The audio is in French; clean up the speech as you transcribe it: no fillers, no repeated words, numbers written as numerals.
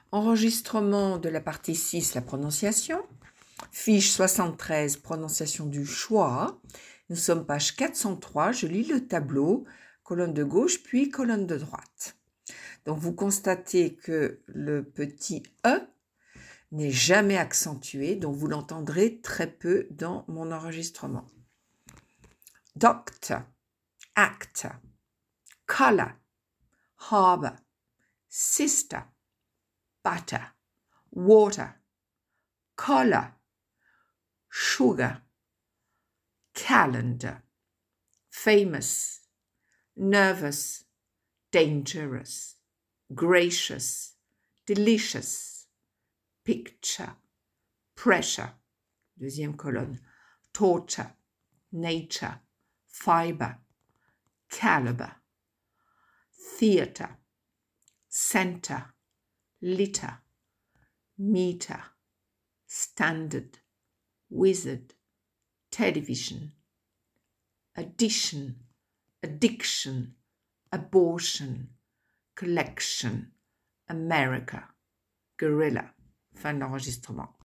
Enregistrement de la partie 6, la prononciation. Fiche 73, prononciation du choix. Nous sommes page 403, je lis le tableau, colonne de gauche puis colonne de droite. Donc vous constatez que le petit E n'est jamais accentué, donc vous l'entendrez très peu dans mon enregistrement. Doctor, actor, color, harbor, sister, butter, water, collar, sugar, calendar, famous, nervous, dangerous, gracious, delicious, picture, pressure, deuxième colonne, torture, nature, fiber, caliber, theatre, center, litter, meter, standard, wizard, television, addition, addiction, abortion, collection, America, gorilla. Fin de l'enregistrement.